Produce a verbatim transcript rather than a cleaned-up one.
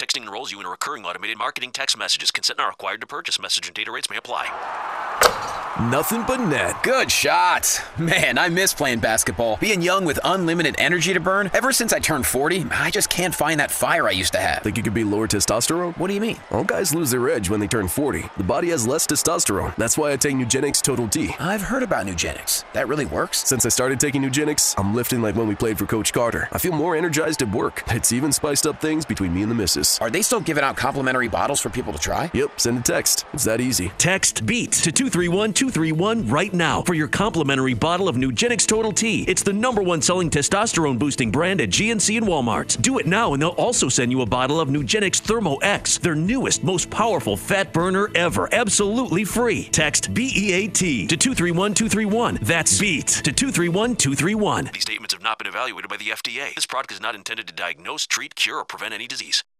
Texting enrolls you in a recurring automated marketing text messages. Consent not required to purchase. Message and data rates may apply. Nothing but net. Good shot. Man, I miss playing basketball. Being young with unlimited energy to burn. Ever since I turned forty, I just can't find that fire I used to have. Think it could be lower testosterone? What do you mean? All guys lose their edge when they turn forty. The body has less testosterone. That's why I take Nugenix Total T. I've heard about Nugenix. That really works? Since I started taking Nugenix, I'm lifting like when we played for Coach Carter. I feel more energized at work. It's even spiced up things between me and the missus. Are they still giving out complimentary bottles for people to try? Yep, send a text. It's that easy. Text BEAT to two three one two three one right now for your complimentary bottle of Nugenix Total T. It's the number one selling testosterone boosting brand at G N C and Walmart. Do it now and they'll also send you a bottle of Nugenix Thermo X, their newest, most powerful fat burner ever, absolutely free. Text B E A T to two three one two three one. That's BEAT to two three one two three one. These statements have not been evaluated by the F D A. This product is not intended to diagnose, treat, cure, or prevent any disease.